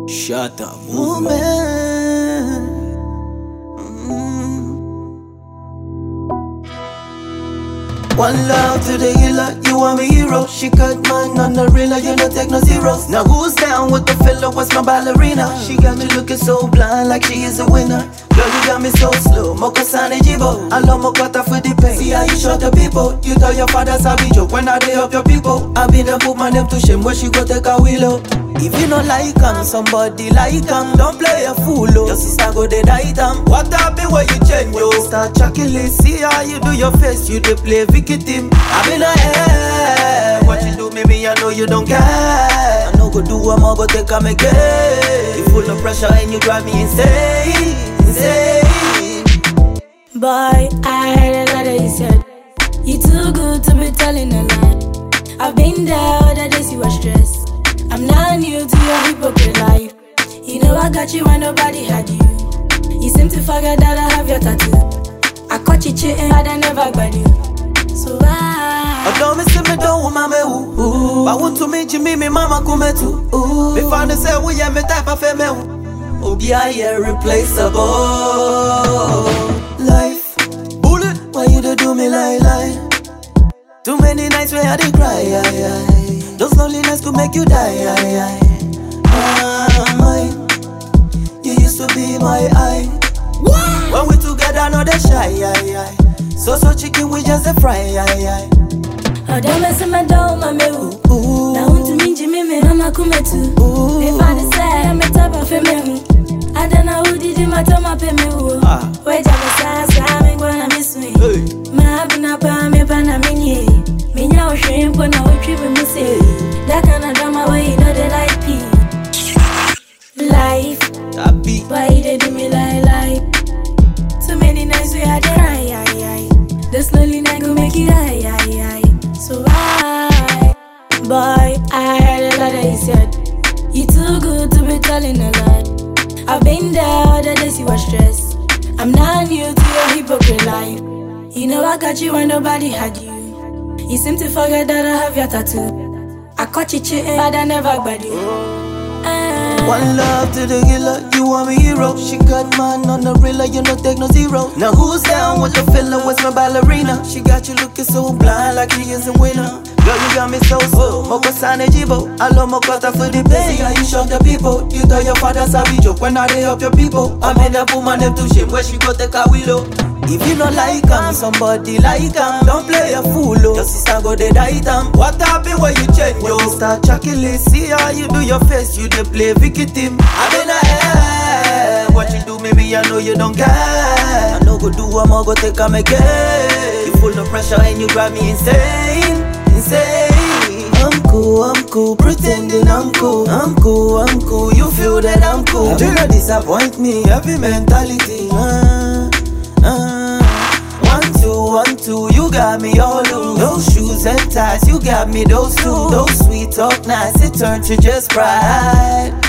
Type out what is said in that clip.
Shut up, movement. One love to the healer, you are my hero. She cut mine on the realer, you don't take no zeros. Now who's down with the filler, what's my ballerina? She got me looking so blind like she is a winner. Girl, you got me so slow, moko sane jibo. I love mokota for the pain. See how you show the people. You tell your father's a joke when I day up your people. I been a put my name to shame where she go take a willow. If you don't like him, somebody like him. Don't play a fool, oh. Your sister go dead item. What happen when you change, yo? Start chocolate, see how you do your face. You dey play victim. I been a head. What you do, maybe I know you don't care. I know go do what more, go take him again. You full of pressure and you drive me insane, insane. Boy, I heard a lot that you said. You too good to be telling a lie. I've been there all the days you were stressed. I'm not new to your hypocrite life. You know I got you when nobody had you. You seem to forget that I have your tattoo. I caught you cheating, but I never got you. So I don't miss me, don't want my ooh. I want to meet you, me, mama come too. Me found the same way, me type of female. Oh, yeah, irreplaceable. Life, bullet, why you don't do me lie? Too many nights where I did cry, Those loneliness could make you die, mine. You used to be my eye. When we together, no they shy, So chicken, we just a fry, Oh, don't mess with my dog, my mewu. Now want to meet you, me, mama come too. If I decide, I'm a type of female. I don't know who did it, my time up in me. Wait, I'm gonna miss me. My having up, I'm a panamini. Me now shrimp when I will trip me say. That kind of drama way, you know they like me. Life, why they do me lie? Too many nights we had to cry, This loneliness go make you high. So boy, I heard a lot that you said. You too good to be telling a lie. I've been there all the days you were stressed. I'm not new to your hypocrite life. You know I got you when nobody had you. You seem to forget that I have your tattoo. I caught you cheating, but I never got you. One love to the healer, you are my hero. She got mine on the realer, you don't take no zero. Now who's down with the filler, what's my ballerina? She got you looking so blind like she is a winner. Girl, you got me so slow, moko sane jibo. I love mokota for the pain. See how you shock the people. You tell your father's a joke when I day up your people. I made a put my name to shame where she go take a willow. If you don't like him, somebody like him. Don't play a fool, oh. Your sister go dead item. What happen when you change, yo? Start chocolate, see how you do your face. You dey play victim. I been a head. What you do, maybe I know you don't care. I know go do what more, go take him again. You full of pressure and you drive me insane, insane. I'm cool, pretending I'm cool. You feel that I'm cool. Do not disappoint me, happy mentality. 1, 2, you got me all loose. Those shoes and ties, you got me those two. Those sweet talk nights, it turned to just pride.